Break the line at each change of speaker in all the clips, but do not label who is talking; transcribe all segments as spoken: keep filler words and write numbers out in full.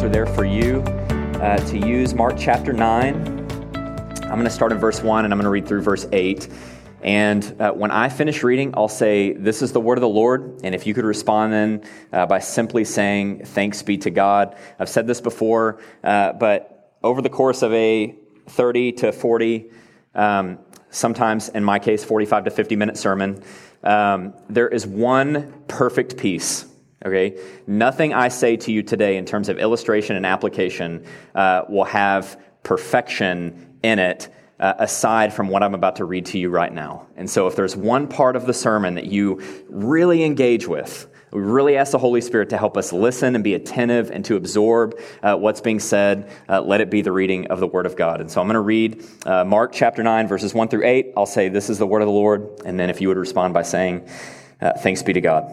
are there for you uh, to use. Mark chapter nine. I'm going to start in verse one and I'm going to read through verse eight. And uh, when I finish reading, I'll say, "This is the word of the Lord." And if you could respond then uh, by simply saying, "Thanks be to God." I've said this before, uh, but over the course of a thirty to forty, um, sometimes in my case, forty-five to fifty minute sermon, um, there is one perfect piece. Okay, nothing I say to you today in terms of illustration and application uh, will have perfection in it uh, aside from what I'm about to read to you right now. And so if there's one part of the sermon that you really engage with, we really ask the Holy Spirit to help us listen and be attentive and to absorb uh, what's being said. Uh, let it be the reading of the Word of God. And so I'm going to read uh, Mark chapter nine, verses one through eight. I'll say, "This is the word of the Lord." And then if you would respond by saying, uh, "Thanks be to God."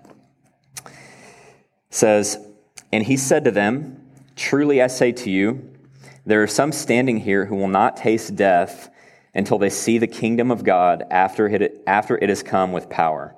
It says, "And he said to them, 'Truly I say to you, there are some standing here who will not taste death until they see the kingdom of God after it, after it has come with power.'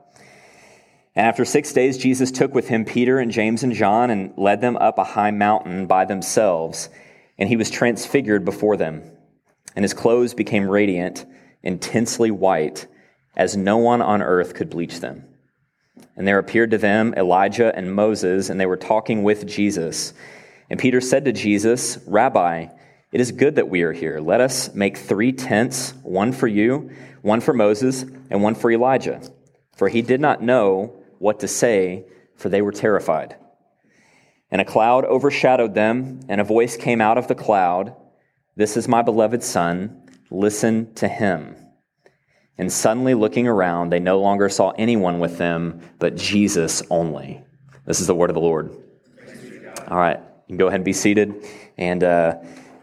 And after six days, Jesus took with him Peter and James and John and led them up a high mountain by themselves, and he was transfigured before them. And his clothes became radiant, intensely white, as no one on earth could bleach them. And there appeared to them Elijah and Moses, and they were talking with Jesus. And Peter said to Jesus, 'Rabbi, it is good that we are here. Let us make three tents, one for you, one for Moses, and one for Elijah.' For he did not know what to say, for they were terrified. And a cloud overshadowed them, and a voice came out of the cloud, 'This is my beloved Son, listen to him.' And suddenly looking around, they no longer saw anyone with them, but Jesus only." This is the word of the Lord. All right, you can go ahead and be seated. And uh,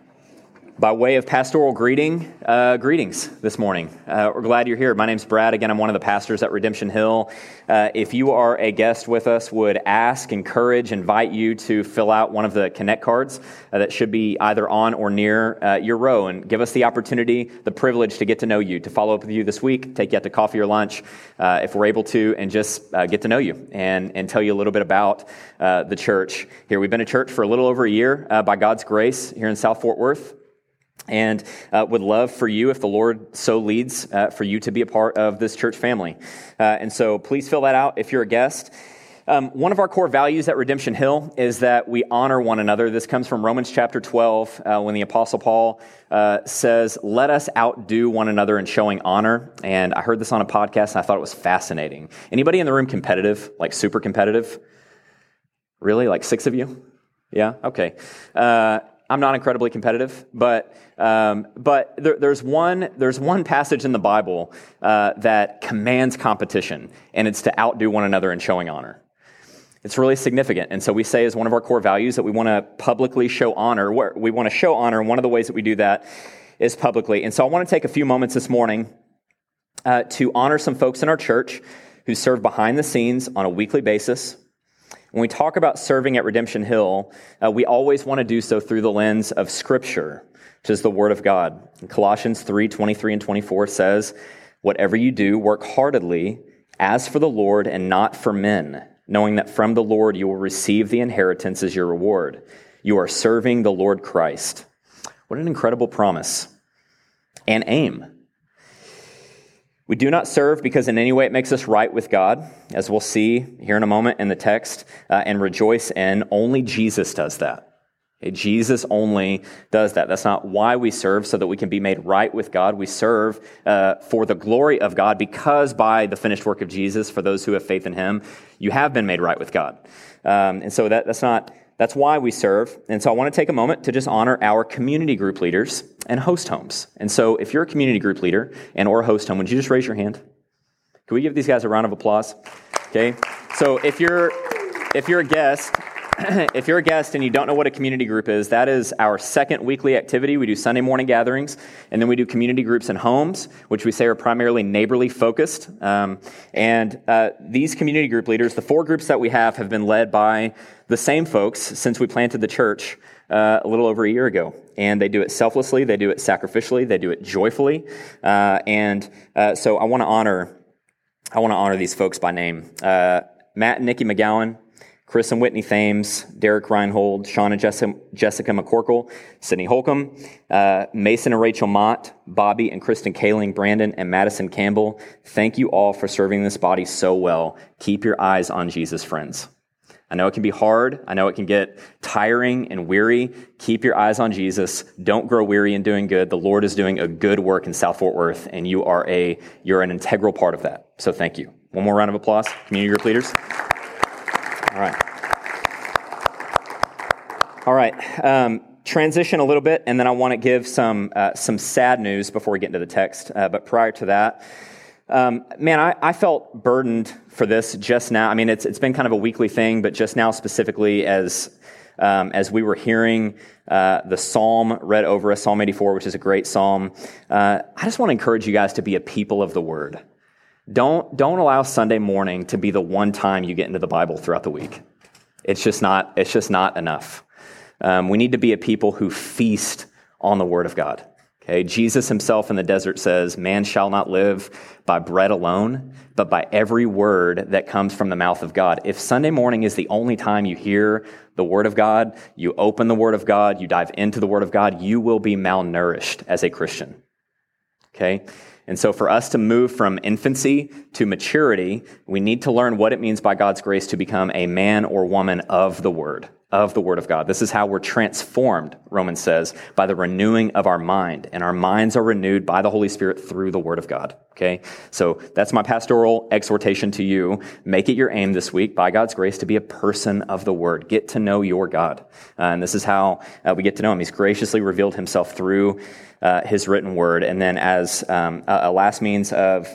by way of pastoral greeting, uh, greetings this morning. Uh, we're glad you're here. My name's Brad. Again, I'm one of the pastors at Redemption Hill. Uh, if you are a guest with us, would ask, encourage, invite you to fill out one of the Connect cards uh, that should be either on or near uh, your row, and give us the opportunity, the privilege to get to know you, to follow up with you this week, take you out to coffee or lunch, uh, if we're able to, and just uh, get to know you and, and tell you a little bit about uh, the church here. We've been a church for a little over a year uh, by God's grace here in South Fort Worth. And uh, would love for you, if the Lord so leads, uh, for you to be a part of this church family. Uh, and so please fill that out if you're a guest. Um, one of our core values at Redemption Hill is that we honor one another. This comes from Romans chapter twelve, uh, when the Apostle Paul uh, says, "Let us outdo one another in showing honor." And I heard this on a podcast, and I thought it was fascinating. Anybody in the room competitive, like super competitive? Really? Like six of you? Yeah? Okay. Uh I'm not incredibly competitive, but um, but there, there's one there's one passage in the Bible uh, that commands competition, and it's to outdo one another in showing honor. It's really significant, and so we say as one of our core values that we want to publicly show honor. We want to show honor, and one of the ways that we do that is publicly. And so I want to take a few moments this morning uh, to honor some folks in our church who serve behind the scenes on a weekly basis. When we talk about serving at Redemption Hill, uh, we always want to do so through the lens of Scripture, which is the Word of God. And Colossians three, twenty-three and twenty-four says, "Whatever you do, work heartedly as for the Lord and not for men, knowing that from the Lord you will receive the inheritance as your reward. You are serving the Lord Christ." What an incredible promise and aim. We do not serve because in any way it makes us right with God, as we'll see here in a moment in the text, uh, and rejoice in. Only Jesus does that. Okay, Jesus only does that. That's not why we serve, so that we can be made right with God. We serve uh, for the glory of God, because by the finished work of Jesus, for those who have faith in him, you have been made right with God. Um, and so that, that's not... That's why we serve. And so I want to take a moment to just honor our community group leaders and host homes. And so if you're a community group leader and or host home, would you just raise your hand? Can we give these guys a round of applause? Okay. So if you're if you're a guest, if you're a guest and you don't know what a community group is, that is our second weekly activity. We do Sunday morning gatherings, and then we do community groups in homes, which we say are primarily neighborly focused. Um, and uh, these community group leaders, the four groups that we have, have been led by the same folks since we planted the church uh, a little over a year ago. And they do it selflessly, they do it sacrificially, they do it joyfully. Uh, and uh, so I want to honor, I want to honor these folks by name. Uh, Matt and Nikki McGowan, Chris and Whitney Thames, Derek Reinhold, Sean and Jessica, Jessica McCorkle, Sydney Holcomb, uh, Mason and Rachel Mott, Bobby and Kristen Kaling, Brandon and Madison Campbell. Thank you all for serving this body so well. Keep your eyes on Jesus, friends. I know it can be hard. I know it can get tiring and weary. Keep your eyes on Jesus. Don't grow weary in doing good. The Lord is doing a good work in South Fort Worth, and you are a you're an integral part of that. So thank you. One more round of applause, community group leaders. All right. All right. Um, transition a little bit, and then I want to give some uh, some sad news before we get into the text. Uh, but prior to that, um, man, I, I felt burdened for this just now. I mean, it's it's been kind of a weekly thing, but just now specifically as um, as we were hearing uh, the psalm read over us, Psalm eighty-four, which is a great psalm. Uh, I just want to encourage you guys to be a people of the Word. Don't don't allow Sunday morning to be the one time you get into the Bible throughout the week. It's just not it's just not enough. Um, we need to be a people who feast on the Word of God. Okay, Jesus himself in the desert says, "Man shall not live by bread alone, but by every word that comes from the mouth of God." If Sunday morning is the only time you hear the Word of God, you open the Word of God, you dive into the Word of God, you will be malnourished as a Christian. Okay? And so for us to move from infancy to maturity, we need to learn what it means by God's grace to become a man or woman of the Word, of the Word of God. This is how we're transformed, Romans says, by the renewing of our mind. And our minds are renewed by the Holy Spirit through the Word of God. Okay? So that's my pastoral exhortation to you. Make it your aim this week, by God's grace, to be a person of the Word. Get to know your God. Uh, and this is how uh, we get to know Him. He's graciously revealed Himself through Uh, his written word. And then as um, a, a last means of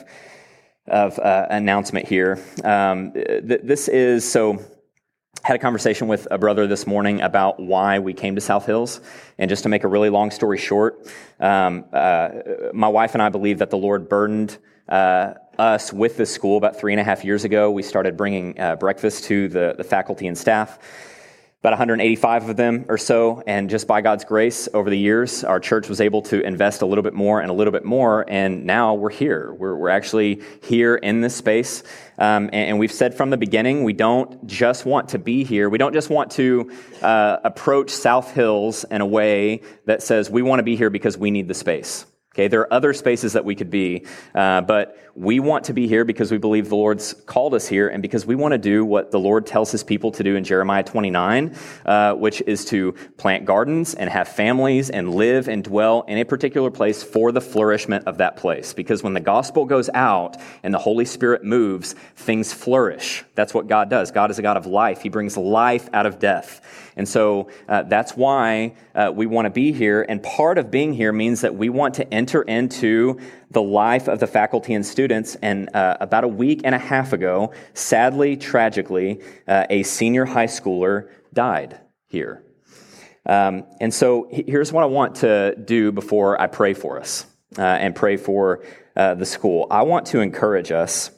of uh, announcement here, um, th- this is, so had a conversation with a brother this morning about why we came to South Hills. And just to make a really long story short, um, uh, my wife and I believe that the Lord burdened uh, us with this school about three and a half years ago. We started bringing uh, breakfast to the, the faculty and staff. About one hundred eighty-five of them or so, and just by God's grace over the years, our church was able to invest a little bit more and a little bit more, and now we're here. We're, we're actually here in this space, um, and, and we've said from the beginning, we don't just want to be here. We don't just want to uh, approach South Hills in a way that says we want to be here because we need the space. Okay, there are other spaces that we could be, uh, but we want to be here because we believe the Lord's called us here, and because we want to do what the Lord tells His people to do in Jeremiah twenty-nine, uh, which is to plant gardens and have families and live and dwell in a particular place for the flourishment of that place. Because when the gospel goes out and the Holy Spirit moves, things flourish. That's what God does. God is a God of life. He brings life out of death. And so uh, that's why uh, we want to be here. And part of being here means that we want to enter into the life of the faculty and students. And uh, about a week and a half ago, sadly, tragically, uh, a senior high schooler died here. Um, and so here's what I want to do before I pray for us uh, and pray for uh, the school. I want to encourage us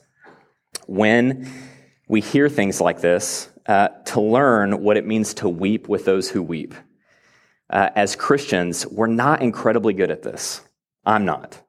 when we hear things like this, Uh, to learn what it means to weep with those who weep. Uh, as Christians, we're not incredibly good at this. I'm not.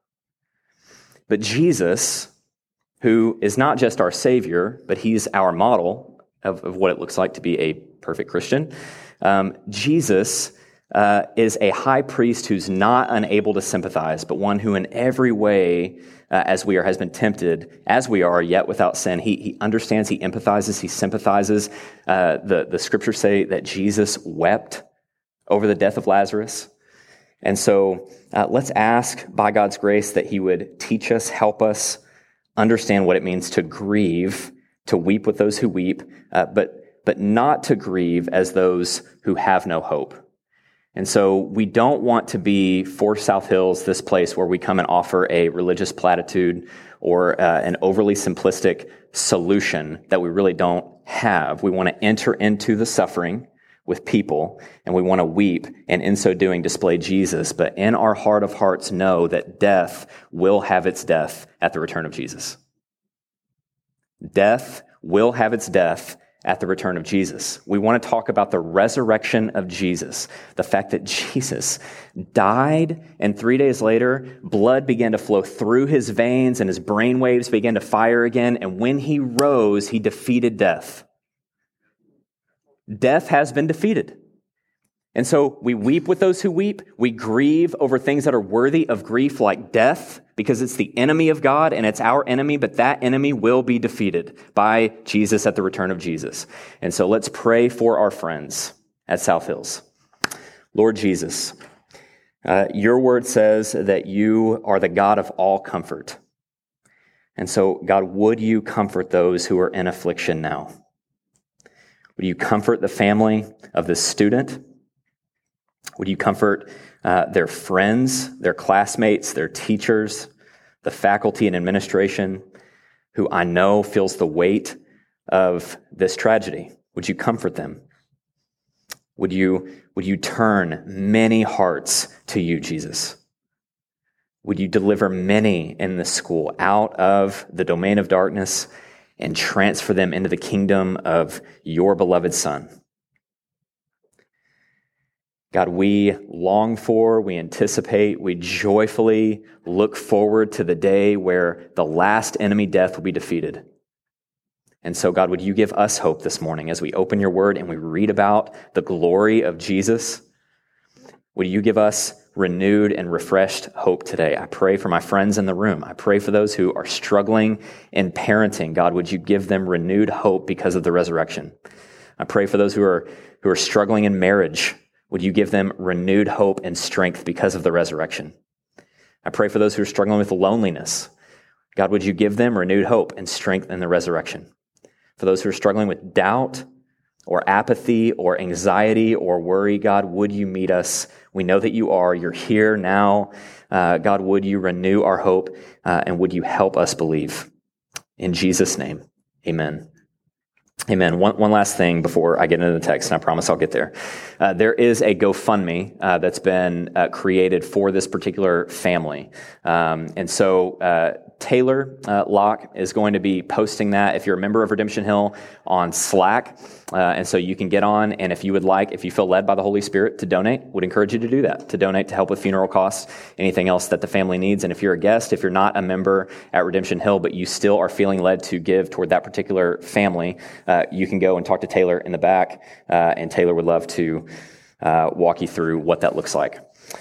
But Jesus, who is not just our Savior, but He's our model of, of what it looks like to be a perfect Christian, um, Jesus uh, is a high priest who's not unable to sympathize, but one who in every way Uh, as we are, has been tempted, as we are, yet without sin. He, he understands, he empathizes, he sympathizes. Uh, the, the scriptures say that Jesus wept over the death of Lazarus. And so uh, let's ask, by God's grace, that He would teach us, help us understand what it means to grieve, to weep with those who weep, uh, but, but not to grieve as those who have no hope. And so we don't want to be, for South Hills, this place where we come and offer a religious platitude or uh, an overly simplistic solution that we really don't have. We want to enter into the suffering with people, and we want to weep, and in so doing display Jesus, but in our heart of hearts know that death will have its death at the return of Jesus. Death will have its death at the return of Jesus. We want to talk about the resurrection of Jesus, the fact that Jesus died, and three days later, blood began to flow through His veins, and His brain waves began to fire again, and when He rose, He defeated death. Death has been defeated. And so we weep with those who weep. We grieve over things that are worthy of grief like death because it's the enemy of God and it's our enemy, but that enemy will be defeated by Jesus at the return of Jesus. And so let's pray for our friends at South Hills. Lord Jesus, uh, your word says that you are the God of all comfort. And so, God, would you comfort those who are in affliction now? Would you comfort the family of this student? Would you comfort uh, their friends, their classmates, their teachers, the faculty and administration, who I know feels the weight of this tragedy? Would you comfort them? Would you, would you turn many hearts to you, Jesus? Would you deliver many in this school out of the domain of darkness and transfer them into the kingdom of your beloved Son? God, we long for, we anticipate, we joyfully look forward to the day where the last enemy, death, will be defeated. And so, God, would you give us hope this morning as we open your word and we read about the glory of Jesus? Would you give us renewed and refreshed hope today? I pray for my friends in the room. I pray for those who are struggling in parenting. God, would you give them renewed hope because of the resurrection? I pray for those who are who are struggling in marriage. Would you give them renewed hope and strength because of the resurrection? I pray for those who are struggling with loneliness. God, would you give them renewed hope and strength in the resurrection? For those who are struggling with doubt or apathy or anxiety or worry, God, would you meet us? We know that you are. You're here now. Uh, God, would you renew our hope uh, and would you help us believe? In Jesus' name, amen. Amen. One, one last thing before I get into the text, and I promise I'll get there. Uh, there is a GoFundMe uh, that's been uh, created for this particular family. Um, and so uh, Taylor uh, Locke is going to be posting that if you're a member of Redemption Hill on Slack. Uh, and so you can get on, and if you would like, if you feel led by the Holy Spirit to donate, would encourage you to do that, to donate to help with funeral costs, anything else that the family needs. And if you're a guest, if you're not a member at Redemption Hill, but you still are feeling led to give toward that particular family, uh, you can go and talk to Taylor in the back, uh, and Taylor would love to uh, walk you through what that looks like.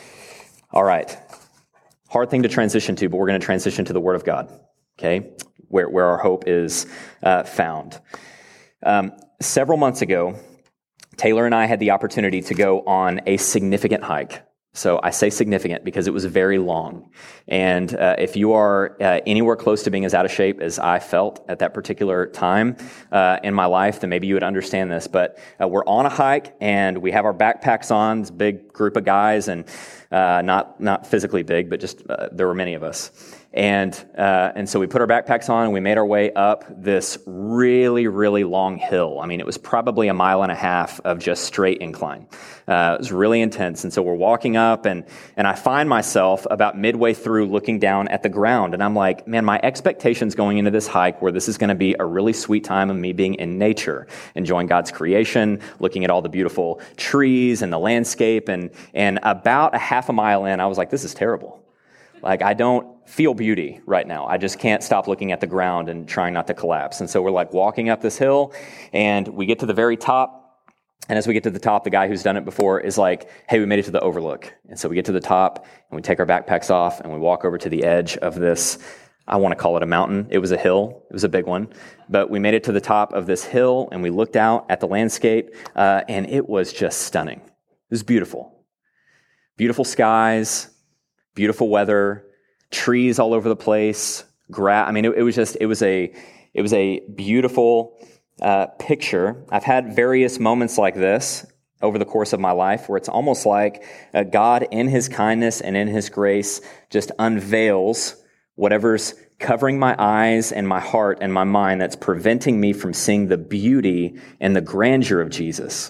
All right. Hard thing to transition to, but we're going to transition to the Word of God, okay, where, where our hope is uh, found. Um, several months ago, Taylor and I had the opportunity to go on a significant hike. So I say significant because it was very long. And uh, if you are uh, anywhere close to being as out of shape as I felt at that particular time uh, in my life, then maybe you would understand this. But uh, we're on a hike and we have our backpacks on, this big group of guys, and uh, not not physically big, but just uh, there were many of us. And uh, and so we put our backpacks on and we made our way up this really, really long hill. I mean, it was probably a mile and a half of just straight incline. Uh, it was really intense. And so we're walking up and, and I find myself about midway through looking down at the ground. And I'm like, man, my expectations going into this hike where this is going to be a really sweet time of me being in nature, enjoying God's creation, looking at all the beautiful trees and the landscape. And, and about a half a mile in, I was like, this is terrible. Like, I don't feel beauty right now. I just can't stop looking at the ground and trying not to collapse. And so we're like walking up this hill and we get to the very top. And as we get to the top, the guy who's done it before is like, hey, we made it to the overlook. And so we get to the top and we take our backpacks off and we walk over to the edge of this, I want to call it a mountain. It was a hill. It was a big one. But we made it to the top of this hill and we looked out at the landscape uh, and it was just stunning. It was beautiful. Beautiful skies, beautiful weather, trees all over the place, grass. I mean, it, it was just, it was a, it was a beautiful uh, picture. I've had various moments like this over the course of my life where it's almost like uh, God in his kindness and in his grace just unveils whatever's covering my eyes and my heart and my mind that's preventing me from seeing the beauty and the grandeur of Jesus.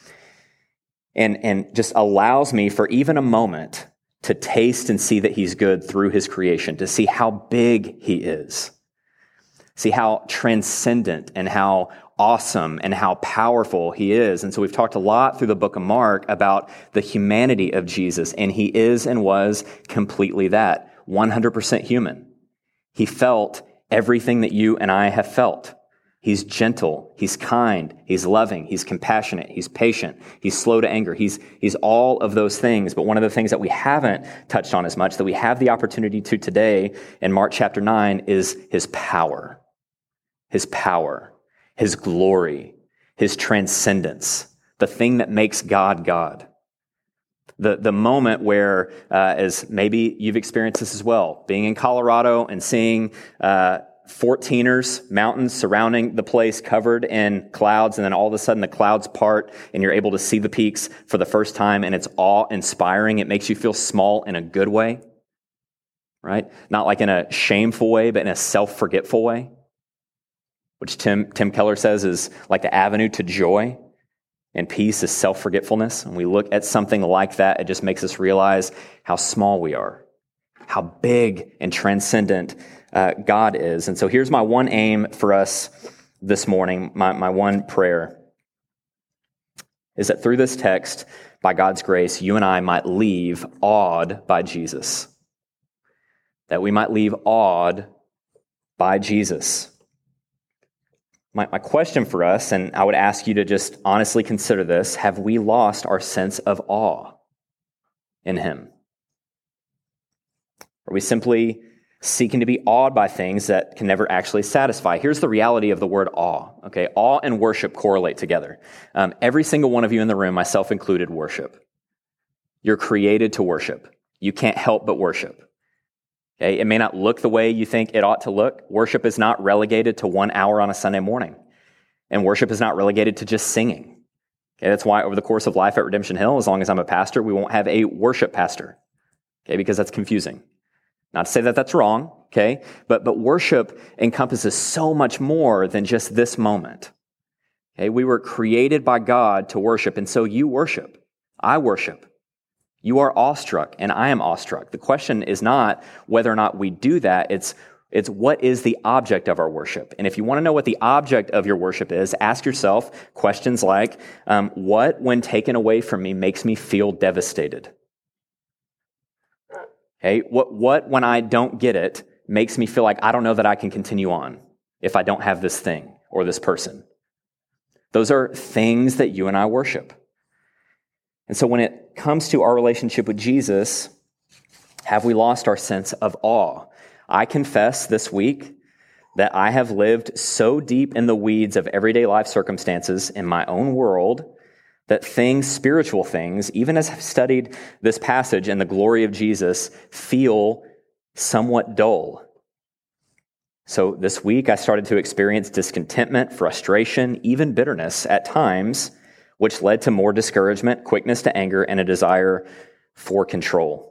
And, and just allows me for even a moment to taste and see that he's good through his creation, to see how big he is, see how transcendent and how awesome and how powerful he is. And so we've talked a lot through the book of Mark about the humanity of Jesus, and he is and was completely that, one hundred percent human. He felt everything that you and I have felt. He's gentle, he's kind, he's loving, he's compassionate, he's patient, he's slow to anger. He's, he's all of those things. But one of the things that we haven't touched on as much, that we have the opportunity to today in Mark chapter nine, is his power. His power, his glory, his transcendence, the thing that makes God God. The, the moment where, uh, as maybe you've experienced this as well, being in Colorado and seeing uh, fourteeners, mountains surrounding the place covered in clouds, and then all of a sudden the clouds part and you're able to see the peaks for the first time, and it's awe-inspiring. It makes you feel small in a good way, right? Not like in a shameful way, but in a self-forgetful way, which Tim, Tim Keller says is like the avenue to joy. And peace is self-forgetfulness. And we look at something like that, it just makes us realize how small we are, how big and transcendent uh, God is. And so here's my one aim for us this morning, my, my one prayer, is that through this text, by God's grace, you and I might leave awed by Jesus. That we might leave awed by Jesus. My, my question for us, and I would ask you to just honestly consider this, have we lost our sense of awe in him? Are we simply seeking to be awed by things that can never actually satisfy? Here's the reality of the word awe, okay? Awe and worship correlate together. Um, every single one of you in the room, myself included, worship. You're created to worship. You can't help but worship. Okay, it may not look the way you think it ought to look. Worship is not relegated to one hour on a Sunday morning. And worship is not relegated to just singing. Okay, that's why over the course of life at Redemption Hill, as long as I'm a pastor, we won't have a worship pastor. Okay, because that's confusing. Not to say that that's wrong, okay? But, but worship encompasses so much more than just this moment. Okay, we were created by God to worship, and so you worship. I worship. You are awestruck, and I am awestruck. The question is not whether or not we do that. It's, it's what is the object of our worship? And if you want to know what the object of your worship is, ask yourself questions like, um, what, when taken away from me, makes me feel devastated? Okay, what, what, when I don't get it, makes me feel like I don't know that I can continue on if I don't have this thing or this person? Those are things that you and I worship. And so when it comes to our relationship with Jesus, have we lost our sense of awe? I confess this week that I have lived so deep in the weeds of everyday life circumstances in my own world that things, spiritual things, even as I've studied this passage and the glory of Jesus, feel somewhat dull. So this week I started to experience discontentment, frustration, even bitterness at times, which led to more discouragement, quickness to anger, and a desire for control.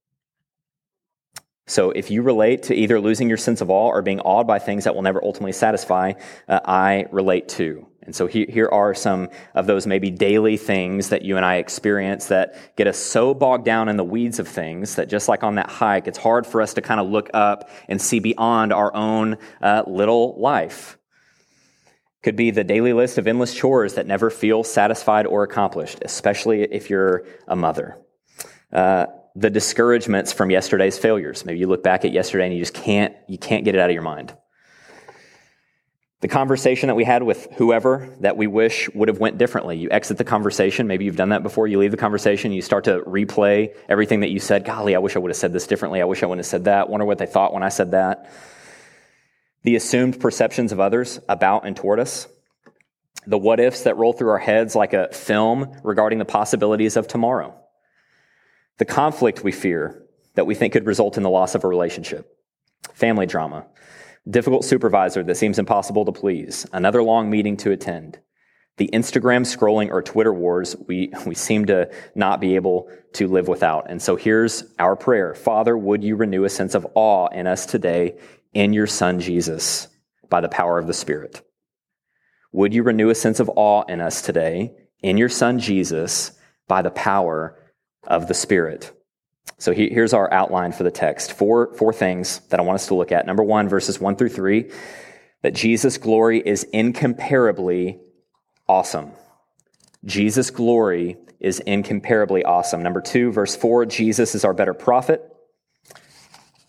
So if you relate to either losing your sense of awe or being awed by things that will never ultimately satisfy, uh, I relate too. And so he, here are some of those maybe daily things that you and I experience that get us so bogged down in the weeds of things that just like on that hike, it's hard for us to kind of look up and see beyond our own uh, little life. Could be the daily list of endless chores that never feel satisfied or accomplished, especially if you're a mother. Uh, the discouragements from yesterday's failures. Maybe you look back at yesterday and you just can't, you can't get it out of your mind. The conversation that we had with whoever that we wish would have went differently. You exit the conversation. Maybe you've done that before. You leave the conversation. You start to replay everything that you said. Golly, I wish I would have said this differently. I wish I wouldn't have said that. Wonder what they thought when I said that. The assumed perceptions of others about and toward us. The what-ifs that roll through our heads like a film regarding the possibilities of tomorrow. The conflict we fear that we think could result in the loss of a relationship. Family drama. Difficult supervisor that seems impossible to please. Another long meeting to attend. The Instagram scrolling or Twitter wars we, we seem to not be able to live without. And so here's our prayer. Father, would you renew a sense of awe in us today in your Son, Jesus, by the power of the Spirit? Would you renew a sense of awe in us today in your Son, Jesus, by the power of the Spirit? So he, here's our outline for the text. Four, four things that I want us to look at. Number one, verses one through three, that Jesus' glory is incomparably awesome. Jesus' glory is incomparably awesome. Number two, verse four, Jesus is our better prophet.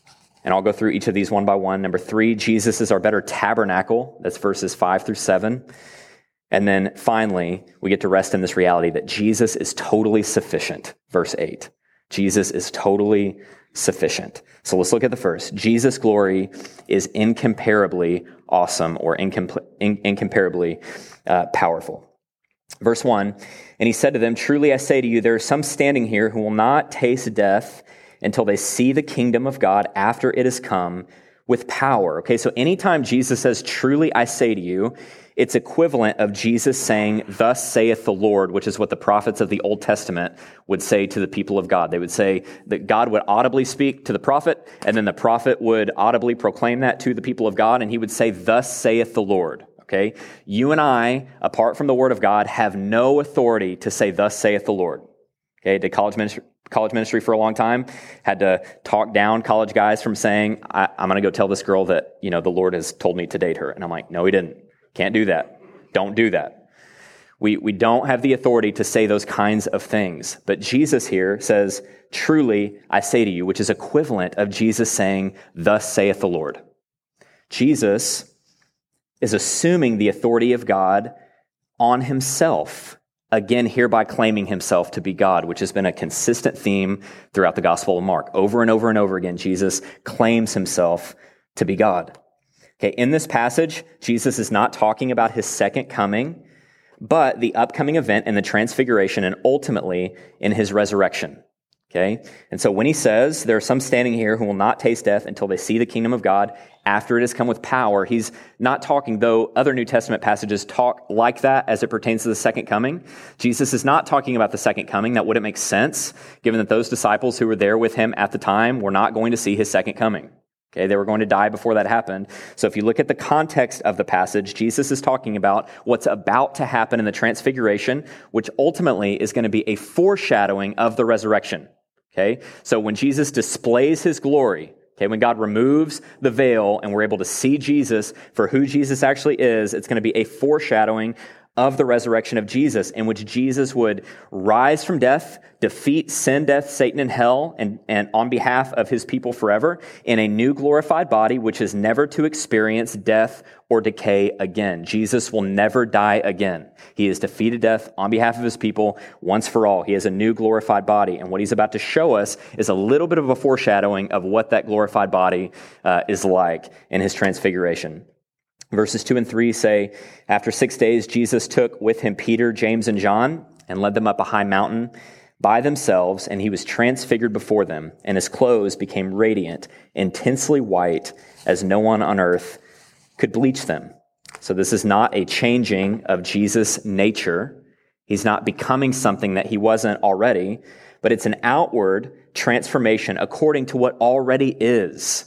And I'll go through each of these one by one. Number three, Jesus is our better tabernacle. That's verses five through seven. And then finally, we get to rest in this reality that Jesus is totally sufficient. Verse eight. Jesus is totally sufficient. So let's look at the first. Jesus' glory is incomparably awesome or incom- in- incomparably uh, powerful. Verse one, and he said to them, truly I say to you, there are some standing here who will not taste death until they see the kingdom of God after it has come with power. Okay, so anytime Jesus says, truly I say to you, it's equivalent of Jesus saying, thus saith the Lord, which is what the prophets of the Old Testament would say to the people of God. They would say that God would audibly speak to the prophet, and then the prophet would audibly proclaim that to the people of God, and he would say, thus saith the Lord. Okay, you and I, apart from the word of God, have no authority to say, thus saith the Lord. Okay, did college ministry, college ministry for a long time, had to talk down college guys from saying, I, I'm going to go tell this girl that, you know, the Lord has told me to date her. And I'm like, no, he didn't. Can't do that. Don't do that. We, we don't have the authority to say those kinds of things. But Jesus here says, truly, I say to you, which is equivalent of Jesus saying, thus saith the Lord. Jesus is assuming the authority of God on himself, again, hereby claiming himself to be God, which has been a consistent theme throughout the Gospel of Mark. Over and over and over again, Jesus claims himself to be God. Okay, in this passage, Jesus is not talking about his second coming, but the upcoming event in the transfiguration and ultimately in his resurrection. Okay, and so when he says, there are some standing here who will not taste death until they see the kingdom of God after it has come with power, he's not talking, though other New Testament passages talk like that as it pertains to the second coming. Jesus is not talking about the second coming. That wouldn't make sense, given that those disciples who were there with him at the time were not going to see his second coming. Okay, they were going to die before that happened. So if you look at the context of the passage, Jesus is talking about what's about to happen in the transfiguration, which ultimately is going to be a foreshadowing of the resurrection. Okay, so when Jesus displays his glory, okay, when God removes the veil and we're able to see Jesus for who Jesus actually is, it's going to be a foreshadowing of the resurrection of Jesus, in which Jesus would rise from death, defeat sin, death, Satan, and hell, and, and on behalf of his people forever, in a new glorified body, which is never to experience death or decay again. Jesus will never die again. He has defeated death on behalf of his people once for all. He has a new glorified body, and what he's about to show us is a little bit of a foreshadowing of what that glorified body uh, is like in his transfiguration. Verses two and three say, after six days, Jesus took with him Peter, James, and John and led them up a high mountain by themselves, and he was transfigured before them, and his clothes became radiant, intensely white, as no one on earth could bleach them. So this is not a changing of Jesus' nature. He's not becoming something that he wasn't already, but it's an outward transformation according to what already is.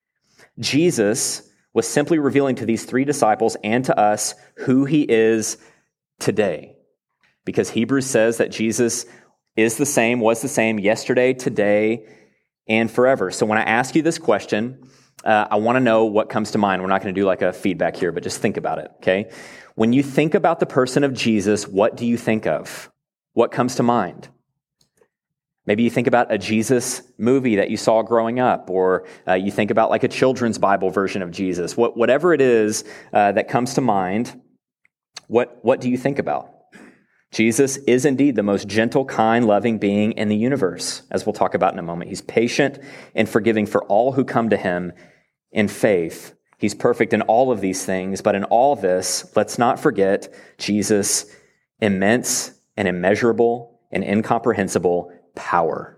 Jesus was simply revealing to these three disciples and to us who he is today. Because Hebrews says that Jesus is the same, was the same yesterday, today, and forever. So when I ask you this question, uh, I want to know what comes to mind. We're not going to do like a feedback here, but just think about it, okay? When you think about the person of Jesus, what do you think of? What comes to mind? Maybe you think about a Jesus movie that you saw growing up, or uh, you think about like a children's Bible version of Jesus. What, whatever it is uh, that comes to mind, what, what do you think about? Jesus is indeed the most gentle, kind, loving being in the universe, as we'll talk about in a moment. He's patient and forgiving for all who come to him in faith. He's perfect in all of these things, but in all this, let's not forget Jesus' immense and immeasurable and incomprehensible power.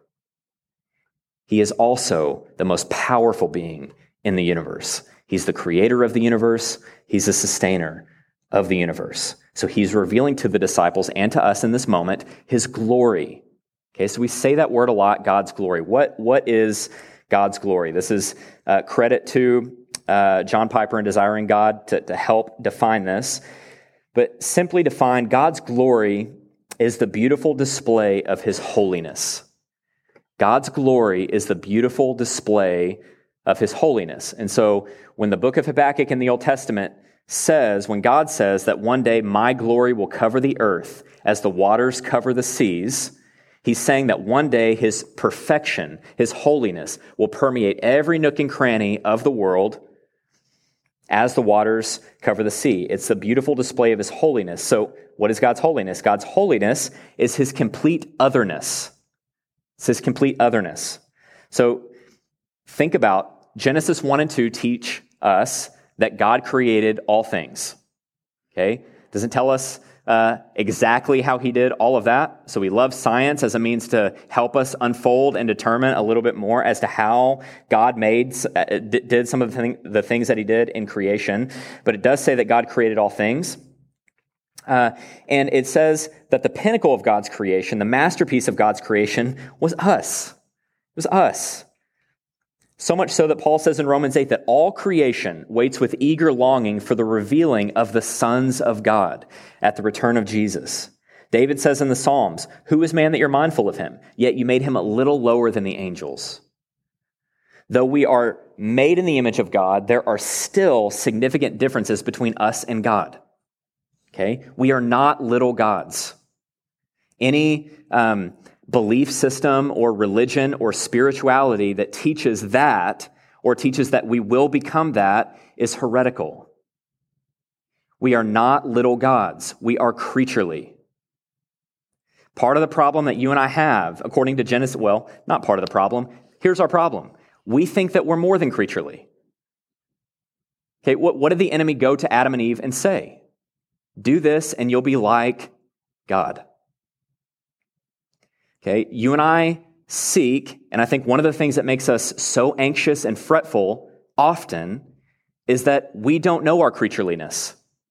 He is also the most powerful being in the universe. He's the creator of the universe. He's the sustainer of the universe. So he's revealing to the disciples and to us in this moment his glory. Okay, so we say that word a lot, God's glory. What, what is God's glory? This is uh, credit to uh, John Piper and Desiring God to, to help define this. But simply defined, God's glory is the beautiful display of his holiness. God's glory is the beautiful display of his holiness. And so when the book of Habakkuk in the Old Testament says, when God says that one day my glory will cover the earth as the waters cover the seas, He's saying that one day his perfection, his holiness, will permeate every nook and cranny of the world as the waters cover the sea. It's the beautiful display of his holiness. So what is God's holiness? God's holiness is his complete otherness. It's his complete otherness. So think about Genesis one and two teach us that God created all things. Okay? Doesn't tell us uh, exactly how he did all of that. So we love science as a means to help us unfold and determine a little bit more as to how God made, uh, did some of the, thing, the things that he did in creation. But it does say that God created all things. Uh, and it says that the pinnacle of God's creation, the masterpiece of God's creation, was us. It was us. So much so that Paul says in Romans eight that all creation waits with eager longing for the revealing of the sons of God at the return of Jesus. David says in the Psalms, "Who is man that you're mindful of him? Yet you made him a little lower than the angels." Though we are made in the image of God, there are still significant differences between us and God. Okay? We are not little gods. Any um, belief system or religion or spirituality that teaches that or teaches that we will become that is heretical. We are not little gods. We are creaturely. Part of the problem that you and I have, according to Genesis, well, not part of the problem. Here's our problem. We think that we're more than creaturely. Okay, what, what did the enemy go to Adam and Eve and say? Do this and you'll be like God. Okay, you and I seek, and I think one of the things that makes us so anxious and fretful often is that we don't know our creatureliness.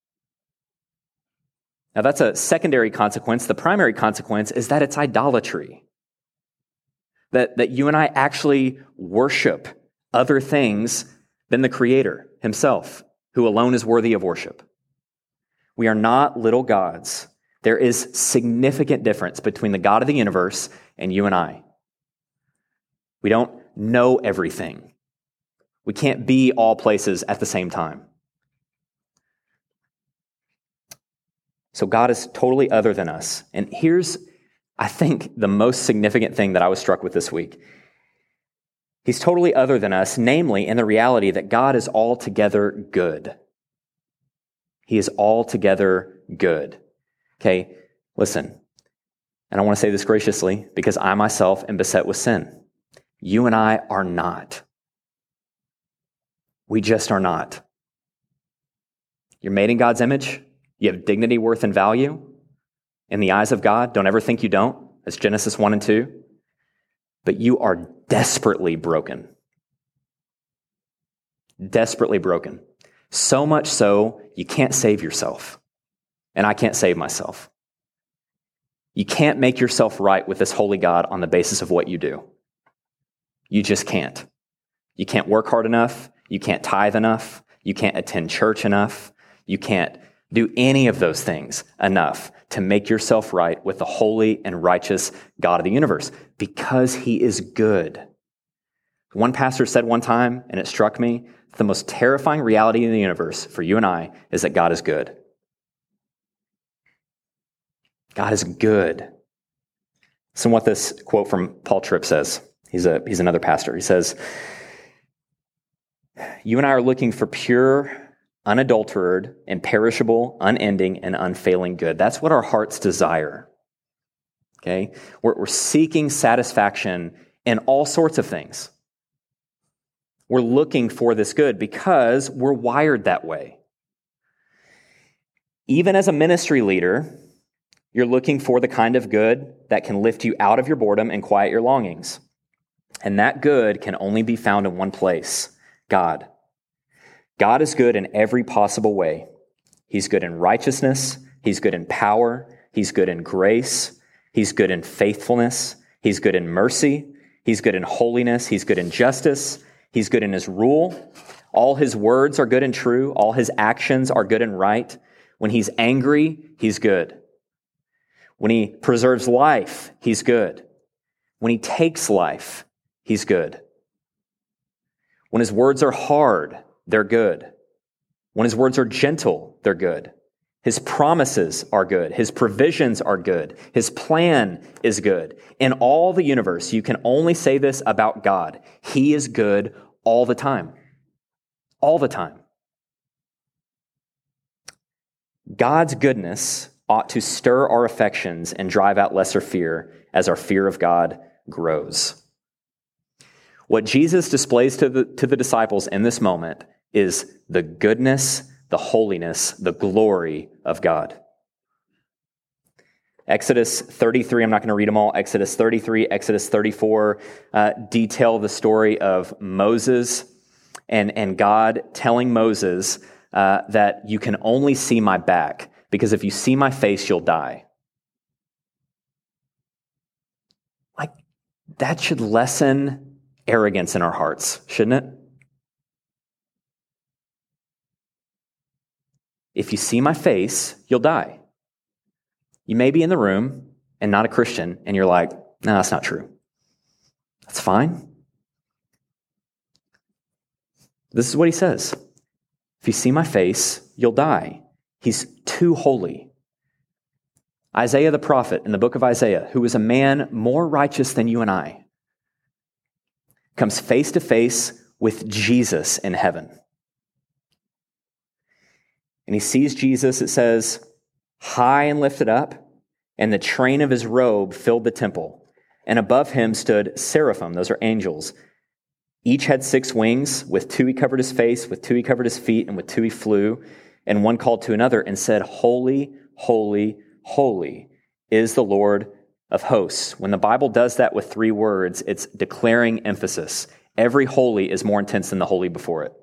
Now that's a secondary consequence. The primary consequence is that it's idolatry. That, that you and I actually worship other things than the Creator himself, who alone is worthy of worship. We are not little gods. There is significant difference between the God of the universe and you and I. We don't know everything. We can't be all places at the same time. So God is totally other than us. And here's, I think, the most significant thing that I was struck with this week. He's totally other than us, namely in the reality that God is altogether good. He is altogether good. Okay, listen, and I want to say this graciously because I myself am beset with sin. You and I are not. We just are not. You're made in God's image. You have dignity, worth, and value in the eyes of God. Don't ever think you don't. That's Genesis one and two. But you are desperately broken. Desperately broken. So much so, you can't save yourself. And I can't save myself. You can't make yourself right with this holy God on the basis of what you do. You just can't. You can't work hard enough. You can't tithe enough. You can't attend church enough. You can't do any of those things enough to make yourself right with the holy and righteous God of the universe because he is good. One pastor said one time, and it struck me, the most terrifying reality in the universe for you and I is that God is good. God is good. Listen what this quote from Paul Tripp says. He's a he's another pastor. He says, "You and I are looking for pure, unadulterated, imperishable, unending, and unfailing good." That's what our hearts desire. Okay? We're, we're seeking satisfaction in all sorts of things. We're looking for this good because we're wired that way. Even as a ministry leader, you're looking for the kind of good that can lift you out of your boredom and quiet your longings. And that good can only be found in one place, God. God is good in every possible way. He's good in righteousness. He's good in power. He's good in grace. He's good in faithfulness. He's good in mercy. He's good in holiness. He's good in justice. He's good in his rule. All his words are good and true. All his actions are good and right. When he's angry, he's good. When he preserves life, he's good. When he takes life, he's good. When his words are hard, they're good. When his words are gentle, they're good. His promises are good. His provisions are good. His plan is good. In all the universe, you can only say this about God. He is good all the time. All the time. God's goodness ought to stir our affections and drive out lesser fear as our fear of God grows. What Jesus displays to the, to the disciples in this moment is the goodness, the holiness, the glory of God. Exodus thirty-three, I'm not going to read them all. Exodus thirty-three, Exodus thirty-four uh, detail the story of Moses and, and God telling Moses uh, that you can only see my back, because if you see my face, you'll die. Like, that should lessen arrogance in our hearts, shouldn't it? If you see my face, you'll die. You may be in the room and not a Christian, and you're like, no, that's not true. That's fine. This is what he says. If you see my face, you'll die. He's too holy. Isaiah the prophet in the book of Isaiah, who was a man more righteous than you and I, comes face to face with Jesus in heaven. And he sees Jesus, it says, high and lifted up, and the train of his robe filled the temple. And above him stood seraphim, those are angels. Each had six wings. With two he covered his face, with two he covered his feet, and with two he flew. And one called to another and said, holy, holy, holy is the Lord of hosts. When the Bible does that with three words, it's declaring emphasis. Every holy is more intense than the holy before it.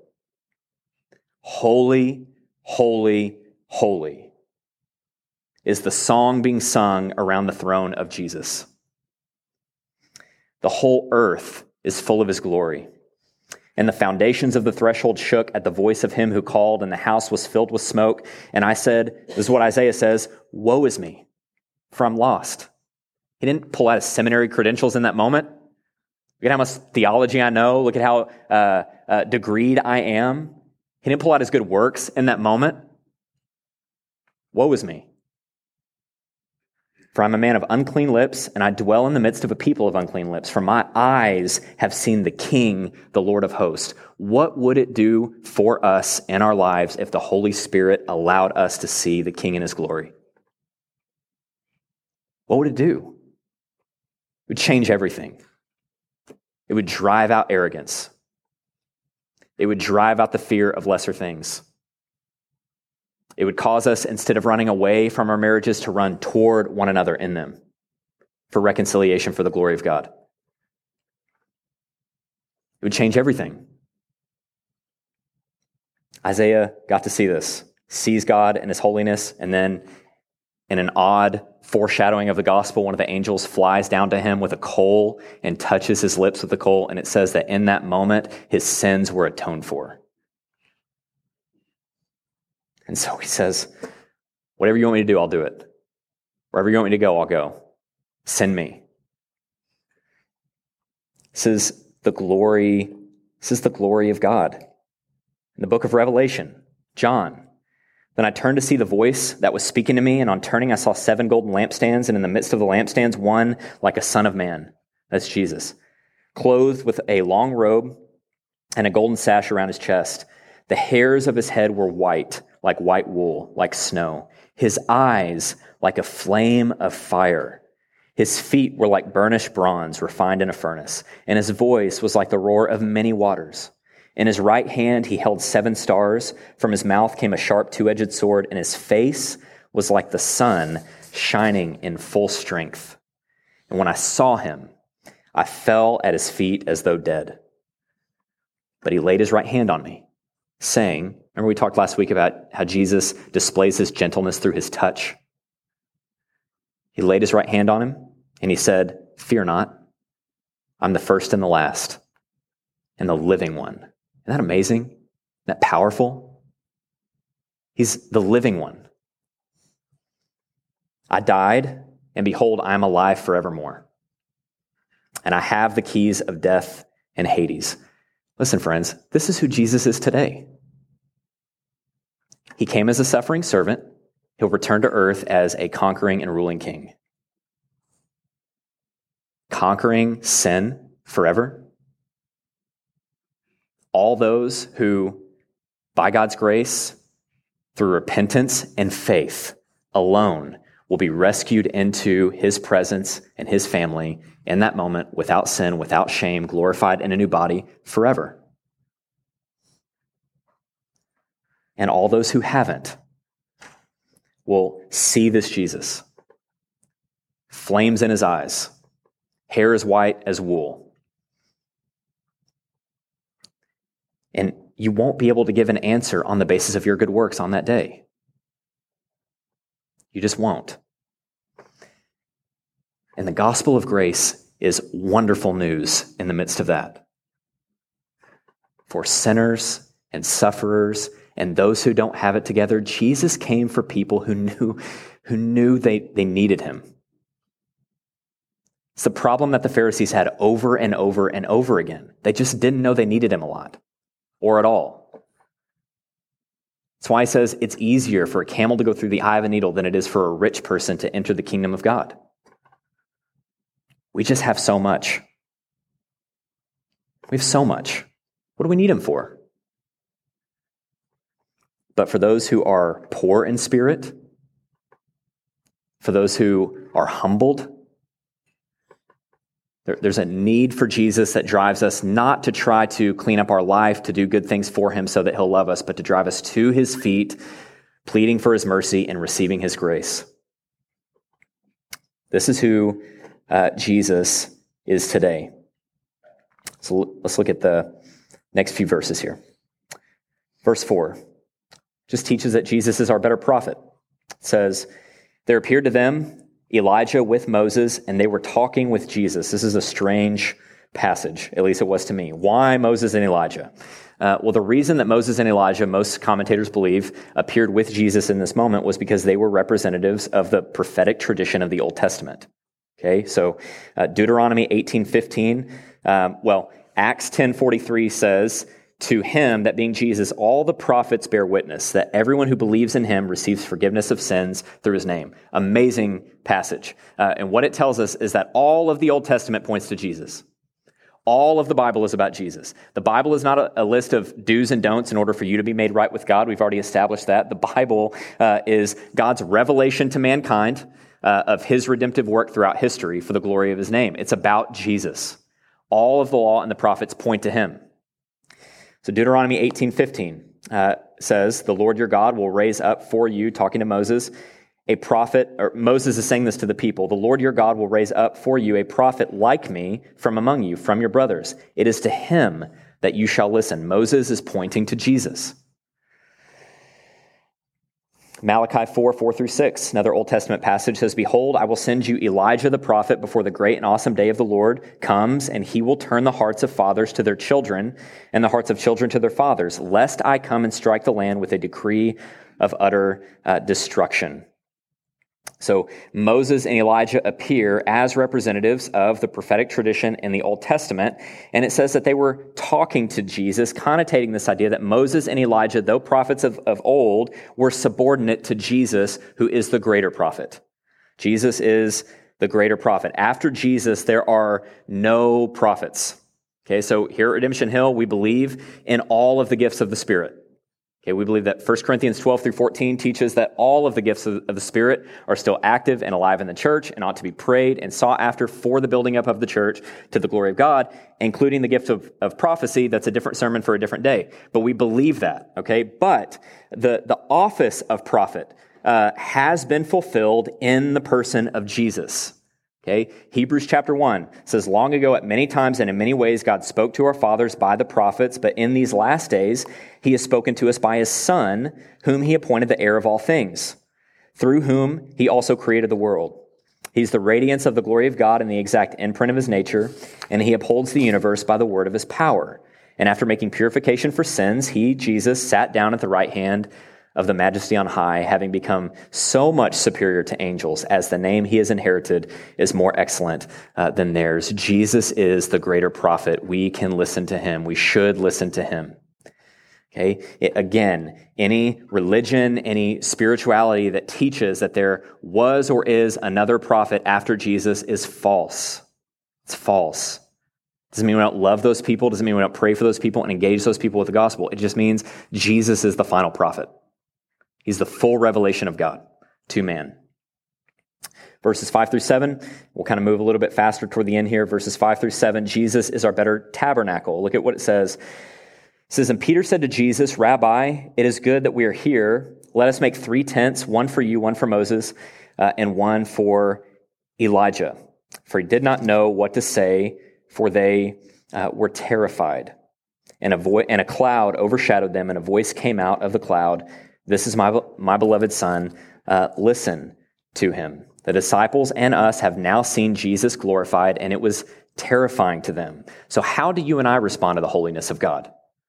Holy, holy, holy is the song being sung around the throne of Jesus. The whole earth is full of his glory. And the foundations of the threshold shook at the voice of him who called, and the house was filled with smoke. And I said, this is what Isaiah says, woe is me, for I'm lost. He didn't pull out his seminary credentials in that moment. Look at how much theology I know. Look at how uh, uh, degreed I am. He didn't pull out his good works in that moment. Woe is me. For I'm a man of unclean lips, and I dwell in the midst of a people of unclean lips. For my eyes have seen the King, the Lord of hosts. What would it do for us in our lives if the Holy Spirit allowed us to see the King in his glory? What would it do? It would change everything. It would drive out arrogance. It would drive out the fear of lesser things. It would cause us, instead of running away from our marriages, to run toward one another in them for reconciliation for the glory of God. It would change everything. Isaiah got to see this, sees God and his holiness, and then in an odd foreshadowing of the gospel, one of the angels flies down to him with a coal and touches his lips with the coal, and it says that in that moment, his sins were atoned for. And so he says, whatever you want me to do, I'll do it. Wherever you want me to go, I'll go. Send me. This is the glory, this is the glory of God. In the book of Revelation, John, then I turned to see the voice that was speaking to me, and on turning I saw seven golden lampstands, and in the midst of the lampstands, one like a son of man. That's Jesus, clothed with a long robe and a golden sash around his chest. The hairs of his head were white, like white wool, like snow. His eyes like a flame of fire. His feet were like burnished bronze refined in a furnace, and his voice was like the roar of many waters. In his right hand he held seven stars. From his mouth came a sharp two-edged sword, and his face was like the sun shining in full strength. And when I saw him, I fell at his feet as though dead. But he laid his right hand on me, saying, remember we talked last week about how Jesus displays his gentleness through his touch. He laid his right hand on him, and he said, fear not, I'm the first and the last, and the living one. Isn't that amazing? Isn't that powerful? He's the living one. I died, and behold, I am alive forevermore. And I have the keys of death and Hades. Listen, friends, this is who Jesus is today. He came as a suffering servant. He'll return to earth as a conquering and ruling king. Conquering sin forever. All those who, by God's grace, through repentance and faith alone, will be rescued into his presence and his family in that moment without sin, without shame, glorified in a new body forever. And all those who haven't will see this Jesus. Flames in his eyes, hair as white as wool. And you won't be able to give an answer on the basis of your good works on that day. You just won't. And the gospel of grace is wonderful news in the midst of that. For sinners and sufferers and those who don't have it together, Jesus came for people who knew, who knew they, they needed him. It's the problem that the Pharisees had over and over and over again. They just didn't know they needed him a lot or at all. That's why he says it's easier for a camel to go through the eye of a needle than it is for a rich person to enter the kingdom of God. We just have so much. We have so much. What do we need him for? But for those who are poor in spirit, for those who are humbled, there, there's a need for Jesus that drives us not to try to clean up our life, to do good things for him so that he'll love us, but to drive us to his feet, pleading for his mercy and receiving his grace. This is who uh, Jesus is today. So let's look at the next few verses here. Verse four just teaches that Jesus is our better prophet. It says, there appeared to them Elijah with Moses, and they were talking with Jesus. This is a strange passage, at least it was to me. Why Moses and Elijah? Uh, well, the reason that Moses and Elijah, most commentators believe, appeared with Jesus in this moment was because they were representatives of the prophetic tradition of the Old Testament. Okay, so uh, Deuteronomy eighteen fifteen, um, well, Acts ten forty-three says, to him, that being Jesus, all the prophets bear witness that everyone who believes in him receives forgiveness of sins through his name. Amazing passage. Uh, and what it tells us is that all of the Old Testament points to Jesus. All of the Bible is about Jesus. The Bible is not a, a list of do's and don'ts in order for you to be made right with God. We've already established that. The Bible uh, is God's revelation to mankind uh, of his redemptive work throughout history for the glory of his name. It's about Jesus. All of the law and the prophets point to him. So Deuteronomy eighteen fifteen uh, says, the Lord your God will raise up for you, talking to Moses, a prophet, or Moses is saying this to the people, the Lord your God will raise up for you a prophet like me from among you, from your brothers. It is to him that you shall listen. Moses is pointing to Jesus. Malachi four, four through six, another Old Testament passage says, behold, I will send you Elijah the prophet before the great and awesome day of the Lord comes, and he will turn the hearts of fathers to their children and the hearts of children to their fathers, lest I come and strike the land with a decree of utter uh, destruction. So Moses and Elijah appear as representatives of the prophetic tradition in the Old Testament, and it says that they were talking to Jesus, connotating this idea that Moses and Elijah, though prophets of, of old, were subordinate to Jesus, who is the greater prophet. Jesus is the greater prophet. After Jesus, there are no prophets. Okay, so here at Redemption Hill, we believe in all of the gifts of the Spirit. Okay, we believe that First Corinthians twelve through fourteen teaches that all of the gifts of, of the Spirit are still active and alive in the church and ought to be prayed and sought after for the building up of the church to the glory of God, including the gift of, of prophecy. That's a different sermon for a different day. But we believe that, okay? But the, the office of prophet uh, has been fulfilled in the person of Jesus. Okay, Hebrews chapter one says, long ago at many times and in many ways God spoke to our fathers by the prophets, but in these last days he has spoken to us by his Son, whom he appointed the heir of all things, through whom he also created the world. He's the radiance of the glory of God and the exact imprint of his nature, and he upholds the universe by the word of his power. And after making purification for sins, he, Jesus, sat down at the right hand of the majesty on high, having become so much superior to angels, as the name he has inherited is more excellent uh, than theirs. Jesus is the greater prophet. We can listen to him. We should listen to him. Okay, it, again, any religion, any spirituality that teaches that there was or is another prophet after Jesus is false. It's false. Doesn't mean we don't love those people. Doesn't mean we don't pray for those people and engage those people with the gospel. It just means Jesus is the final prophet. He's the full revelation of God to man. Verses five through seven, we'll kind of move a little bit faster toward the end here. Verses five through seven, Jesus is our better tabernacle. Look at what it says. It says, and Peter said to Jesus, Rabbi, it is good that we are here. Let us make three tents, one for you, one for Moses, uh, and one for Elijah. For he did not know what to say, for they uh, were terrified. And a, vo- and a cloud overshadowed them, and a voice came out of the cloud. This is my, my beloved son. Uh, listen to him. The disciples and us have now seen Jesus glorified, and it was terrifying to them. So how do you and I respond to the holiness of God?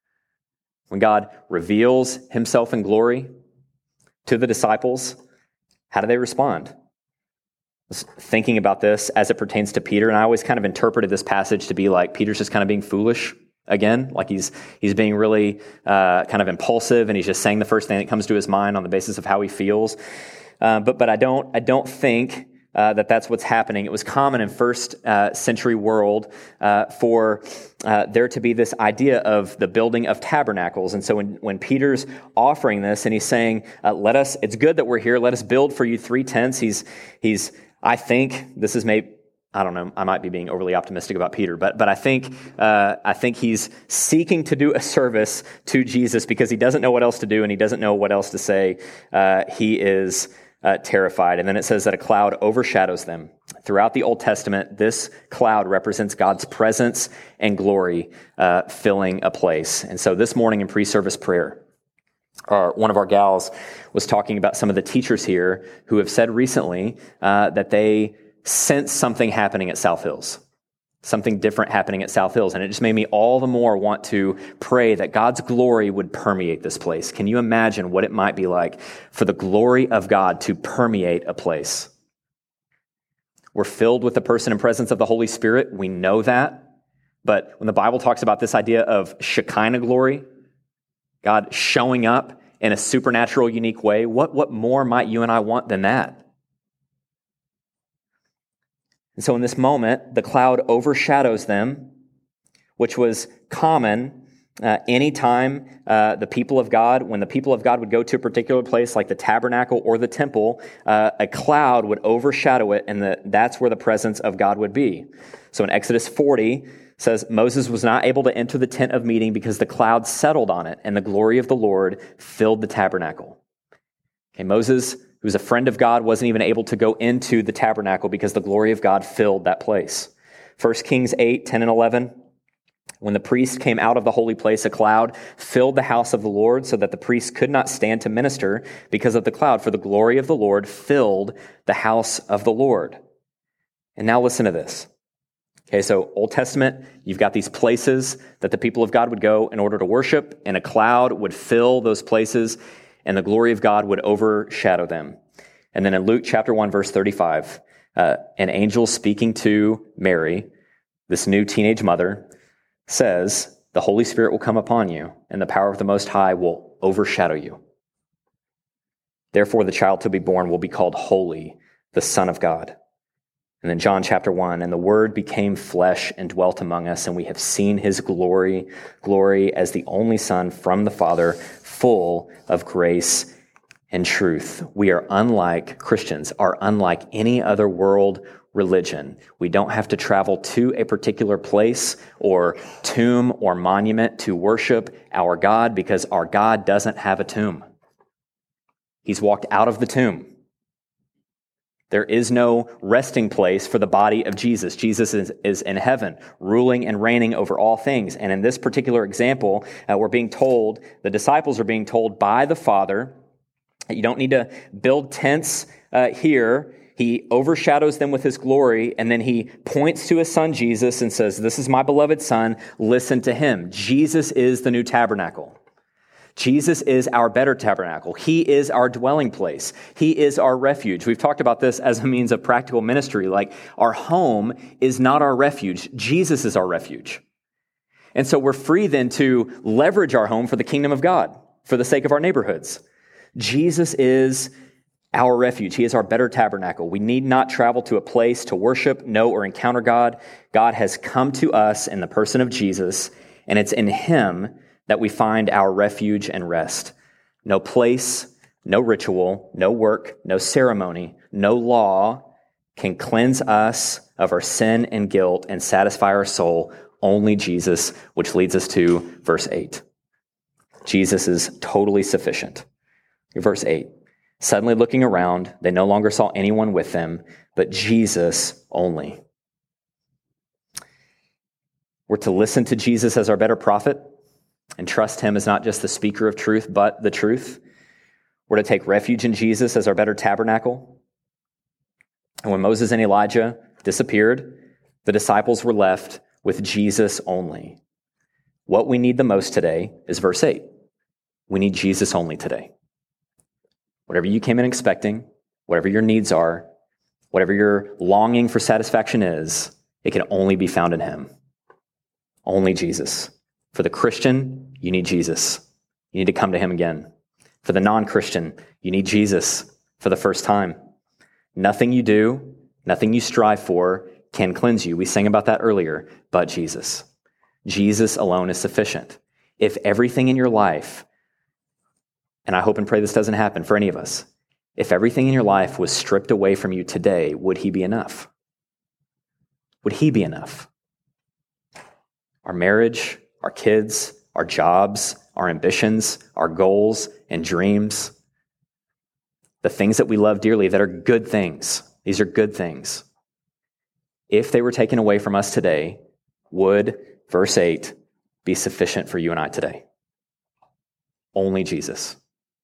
When God reveals himself in glory to the disciples, how do they respond? I was thinking about this as it pertains to Peter, and I always kind of interpreted this passage to be like Peter's just kind of being foolish again, like he's he's being really uh, kind of impulsive, and he's just saying the first thing that comes to his mind on the basis of how he feels. Uh, but but I don't I don't think uh, that that's what's happening. It was common in first uh, century world uh, for uh, there to be this idea of the building of tabernacles. And so when, when Peter's offering this and he's saying, uh, "Let us," it's good that we're here. Let us build for you three tents. He's he's I think this is maybe. I don't know. I might be being overly optimistic about Peter, but but I think uh, I think he's seeking to do a service to Jesus because he doesn't know what else to do and he doesn't know what else to say. Uh, he is uh, terrified, and then it says that a cloud overshadows them. Throughout the Old Testament, this cloud represents God's presence and glory uh, filling a place. And so this morning in pre-service prayer, Our, one of our gals was talking about some of the teachers here who have said recently uh, that they sense something happening at South Hills, something different happening at South Hills. And it just made me all the more want to pray that God's glory would permeate this place. Can you imagine what it might be like for the glory of God to permeate a place? We're filled with the person and presence of the Holy Spirit. We know that. But when the Bible talks about this idea of Shekinah glory, God showing up in a supernatural, unique way, what, what more might you and I want than that? And so in this moment, the cloud overshadows them, which was common uh, anytime uh, the people of God, when the people of God would go to a particular place like the tabernacle or the temple, uh, a cloud would overshadow it, and the, that's where the presence of God would be. So in Exodus forty, says Moses was not able to enter the tent of meeting because the cloud settled on it and the glory of the Lord filled the tabernacle. Okay, Moses, who was a friend of God, wasn't even able to go into the tabernacle because the glory of God filled that place. First Kings eight, ten and eleven. When the priest came out of the holy place, a cloud filled the house of the Lord so that the priest could not stand to minister because of the cloud, for the glory of the Lord filled the house of the Lord. And now listen to this. Okay, so Old Testament, you've got these places that the people of God would go in order to worship, and a cloud would fill those places, and the glory of God would overshadow them. And then in Luke chapter one, verse thirty-five, uh, an angel speaking to Mary, this new teenage mother, says, the Holy Spirit will come upon you, and the power of the Most High will overshadow you. Therefore, the child to be born will be called Holy, the Son of God. And then John chapter one, and the Word became flesh and dwelt among us, and we have seen his glory, glory as the only Son from the Father, full of grace and truth. We are unlike, Christians are unlike any other world religion. We don't have to travel to a particular place or tomb or monument to worship our God because our God doesn't have a tomb. He's walked out of the tomb. There is no resting place for the body of Jesus. Jesus is, is in heaven, ruling and reigning over all things. And in this particular example, uh, we're being told, the disciples are being told by the Father, you don't need to build tents uh, here. He overshadows them with his glory, and then he points to his son Jesus and says, this is my beloved son, listen to him. Jesus is the new tabernacle. Jesus is our better tabernacle. He is our dwelling place. He is our refuge. We've talked about this as a means of practical ministry. Like, our home is not our refuge. Jesus is our refuge. And so we're free then to leverage our home for the kingdom of God, for the sake of our neighborhoods. Jesus is our refuge. He is our better tabernacle. We need not travel to a place to worship, know, or encounter God. God has come to us in the person of Jesus, and it's in him that we find our refuge and rest. No place, no ritual, no work, no ceremony, no law can cleanse us of our sin and guilt and satisfy our soul. Only Jesus, which leads us to verse eight. Jesus is totally sufficient. Verse eight. Suddenly looking around, they no longer saw anyone with them, but Jesus only. We're to listen to Jesus as our better prophet and trust him as not just the speaker of truth, but the truth. We're to take refuge in Jesus as our better tabernacle. And when Moses and Elijah disappeared, the disciples were left with Jesus only. What we need the most today is verse eight. We need Jesus only today. Whatever you came in expecting, whatever your needs are, whatever your longing for satisfaction is, it can only be found in him. Only Jesus. For the Christian, you need Jesus. You need to come to him again. For the non-Christian, you need Jesus for the first time. Nothing you do, nothing you strive for can cleanse you. We sang about that earlier, but Jesus. Jesus alone is sufficient. If everything in your life, and I hope and pray this doesn't happen for any of us, if everything in your life was stripped away from you today, would he be enough? Would he be enough? Our marriage, our kids, our jobs, our ambitions, our goals and dreams, the things that we love dearly that are good things. These are good things. If they were taken away from us today, would, verse eight, be sufficient for you and I today? Only Jesus.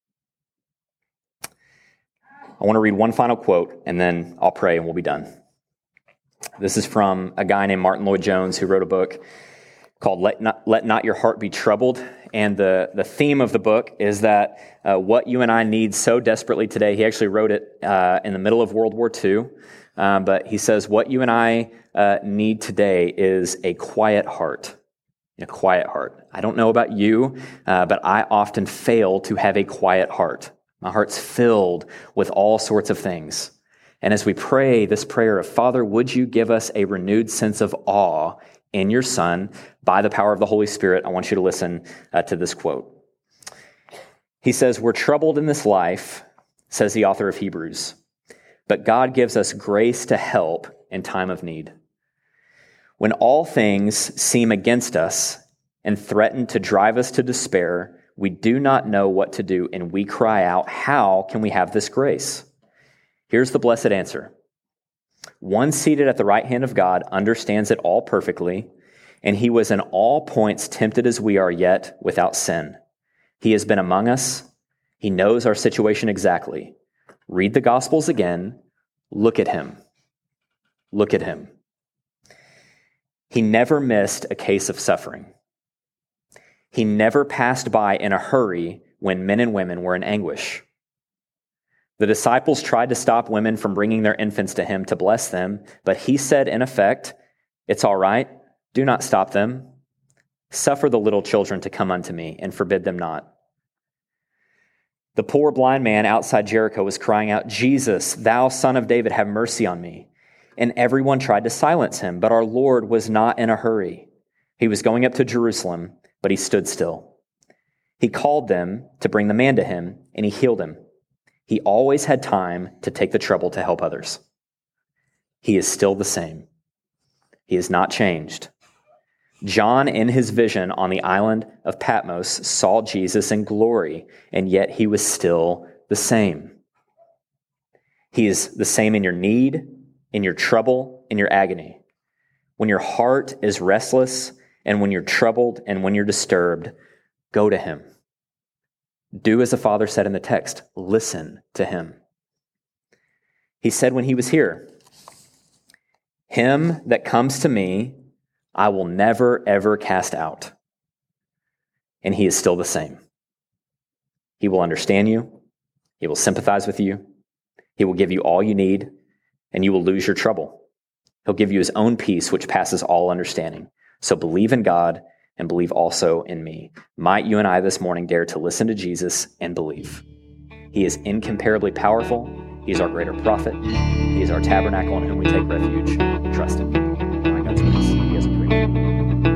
I want to read one final quote, and then I'll pray and we'll be done. This is from a guy named Martin Lloyd-Jones who wrote a book called Let Not, Let Not Your Heart Be Troubled. And the, the theme of the book is that uh, what you and I need so desperately today, he actually wrote it uh, in the middle of World War Two, um, but he says what you and I uh, need today is a quiet heart. A quiet heart. I don't know about you, uh, but I often fail to have a quiet heart. My heart's filled with all sorts of things. And as we pray this prayer of, Father, would you give us a renewed sense of awe in your Son by the power of the Holy Spirit, I want you to listen uh, to this quote. He says, we're troubled in this life, says the author of Hebrews, but God gives us grace to help in time of need. When all things seem against us and threaten to drive us to despair, we do not know what to do, and we cry out, how can we have this grace? Here's the blessed answer. One seated at the right hand of God understands it all perfectly, and he was in all points tempted as we are, yet without sin. He has been among us. He knows our situation exactly. Read the Gospels again. Look at him. Look at him. He never missed a case of suffering. He never passed by in a hurry when men and women were in anguish. The disciples tried to stop women from bringing their infants to him to bless them, but he said, in effect, it's all right, do not stop them. Suffer the little children to come unto me, and forbid them not. The poor blind man outside Jericho was crying out, Jesus, thou Son of David, have mercy on me. And everyone tried to silence him, but our Lord was not in a hurry. He was going up to Jerusalem, but he stood still. He called them to bring the man to him, and he healed him. He always had time to take the trouble to help others. He is still the same. He has not changed. John, in his vision on the island of Patmos, saw Jesus in glory, and yet he was still the same. He is the same in your need, in your trouble, in your agony. When your heart is restless, and when you're troubled, and when you're disturbed, go to him. Do as the Father said in the text, listen to him. He said when he was here, him that comes to me, I will never, ever cast out. And he is still the same. He will understand you. He will sympathize with you. He will give you all you need, and you will lose your trouble. He'll give you his own peace, which passes all understanding. So believe in God and believe also in me. Might you and I this morning dare to listen to Jesus and believe. He is incomparably powerful. He is our greater prophet. He is our tabernacle in whom we take refuge. Trust him. My God's grace. He has a great